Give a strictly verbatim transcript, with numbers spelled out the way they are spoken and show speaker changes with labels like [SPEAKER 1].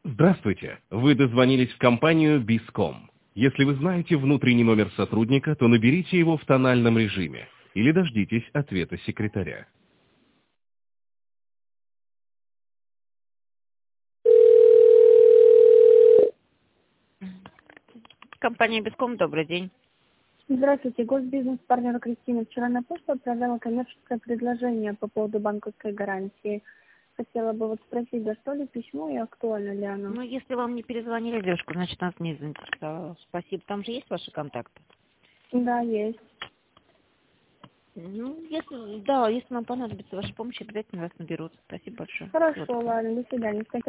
[SPEAKER 1] Здравствуйте. Вы дозвонились в компанию Bizcom. Если вы знаете внутренний номер сотрудника, то наберите его в тональном режиме или дождитесь ответа секретаря. Компания Bizcom, добрый день.
[SPEAKER 2] Здравствуйте, госбизнес-партнер Кристина. Вчера на почту отправляла коммерческое предложение по поводу банковской гарантии. Хотела бы вот спросить, дошло ли письмо и актуально ли оно?
[SPEAKER 1] Ну, если вам не перезвонили девушку, значит, нас не заинтересовало. Спасибо. Там же есть ваши контакты?
[SPEAKER 2] Да, есть.
[SPEAKER 1] Ну, если, да, если нам понадобится ваша помощь, обязательно вас наберут. Спасибо большое. Всего
[SPEAKER 2] Хорошо,
[SPEAKER 1] доброго.
[SPEAKER 2] ладно, до свидания.